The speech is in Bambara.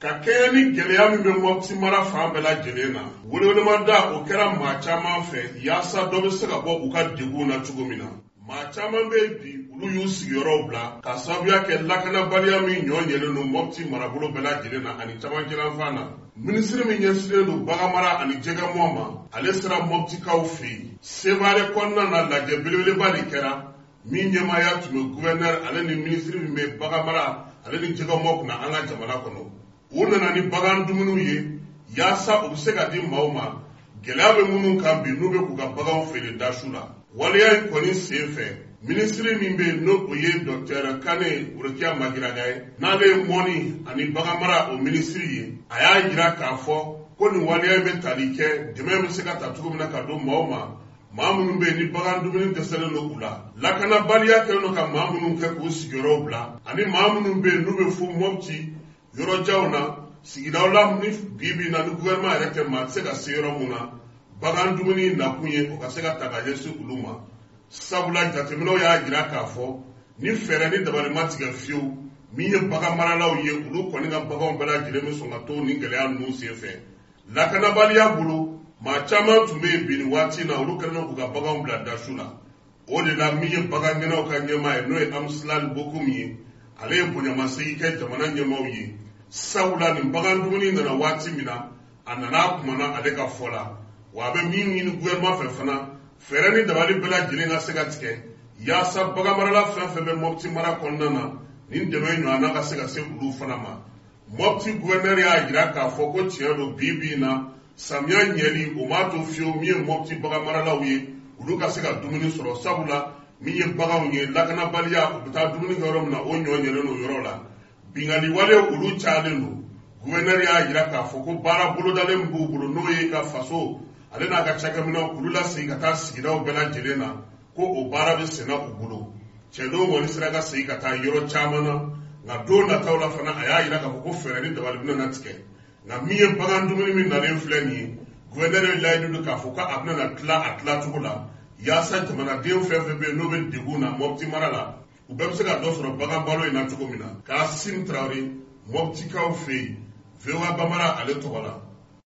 ka kɛɲɛ ni gɛlɛya min bɛ Mopti mara fan bɛɛ lajɛlen na welewelema da o kɛra maa caman fɛ yaasa dɔ bɛ se ka bɔ u ka degun na cogo min na. Maa caman bɛ bi olu y'u sigiyɔrɔw bila ka sababuya kɛ lakanabaliya min ɲɔ ɲɛlen don Mopti marabolo bɛɛ lajɛlen na ani camancɛlafan na. Minisiri min ɲɛsinnen don baganmara ani jɛgɛmɔ ma ale sera Moptikaw fɛ yen. Sebaare kɔnɔna na lajɛ belebeleba de kɛra min ɲɛmaaya tun bɛ gouverneur ale ni minisiri min bɛ baganmara ale ni jɛgɛmɔ kunna an ka jamana kɔnɔ. U nana ni bagan dumuniw ye yaasa u bɛ se ka di maaw ma. Gɛlɛya bɛ minnu kan bi n'u bɛ k'u ka baganw feere dasu la. Waleya in kɔni sen fɛ minisiri min bɛ yen n'o o ye Dr Kane Worokiya Magiraga ye n'ale ye mɔni ani baganmara o minisiri ye a y'a jira k'a fɔ ko nin waleya in bɛ tali kɛ dɛmɛ bɛ se ka ta cogo min na ka don maaw ma. Maa minnu bɛ yen ni bagan dumuni dɛsɛlen don u la. Lakanabaliya kɛlen don ka maa minnu kɛ k'u sigiyɔrɔw bila ani maa minnu bɛ yen n'u bɛ fo Mopti yɔrɔjanw na sigidaw la ni bi na ni gouvernement yɛrɛ tɛ maa tɛ se ka se yɔrɔ mun na bagan dumuni nakun ye o ka se ka ta ka ɲɛsin olu ma. Sabula jateminɛw y'a jira k'a fɔ ni fɛɛrɛ ni dabali ma tigɛ fiyewu min ye bagan maralaw ye olu kɔni ka baganw bɛɛ lajɛlen bɛ sɔn ka to nin gɛlɛya ninnu senfɛ. Lakanabaliya bolo maa caman tun bɛ yen bi nin waati na olu kɛlen don k'u ka baganw bila dasu la. O de la min ye bagangɛnnaw ka ɲɛmaa ye n'o ye Amsilali Bokum ye ale ye bonyamasegin kɛ jamana ɲɛmaaw ye. Sabula nin bagan dumuni nana waati min na a nana kumana ale ka fɔ la wa a bɛ min ɲini gouvernement fɛ fana fɛɛrɛ ni dabali bɛɛ lajɛlen ka se ka tigɛ yaasa bagan marala fɛn fɛn bɛ Mopti mara kɔnɔna na nin dɛmɛ ɲɔgɔnna ka se ka se olu fana ma. Mopti gouverneur y'a jira k'a fɔ ko tiɲɛ don bi na samiya ɲɛli o m'a to fiyewu min ye Mopti bagan maralaw ye olu ka se ka dumuni sɔrɔ sabula min ye baganw ye lakanabaliya u bɛ taa dumuni kɛ yɔrɔ min na o ɲɔ ɲɛlen don yɔrɔ la. Bingali wale olu cayalen don. Gouverneur y'a jira k'a fɔ ko baara bolodalen b'u bolo n'o ye ka faso ale n'a ka cakɛminɛw k'olu lasegin ka taa sigidaw bɛɛ lajɛlen na ko o baara bɛ senna u bolo. Cɛdenw kɔni sera ka segin ka taa yɔrɔ caman na nka don nataw la fana a y'a jira k'a fɔ ko fɛɛrɛ ni dabali bɛna tigɛ. Nka min ye bagan dumuni min nalen filɛ nin ye gouverneur ye layidu don k'a fɔ ko a bɛna tila a tilacogo la yaasa jamanaden fɛn fɛn bɛ yen n'o bɛ degun na Mopti mara la u bɛɛ bɛ se ka dɔ sɔrɔ bagan balo in na cogo min na. Kasimu Tarawele Moptikaw fɛ yen VOA Bambara ale tɔgɔ la.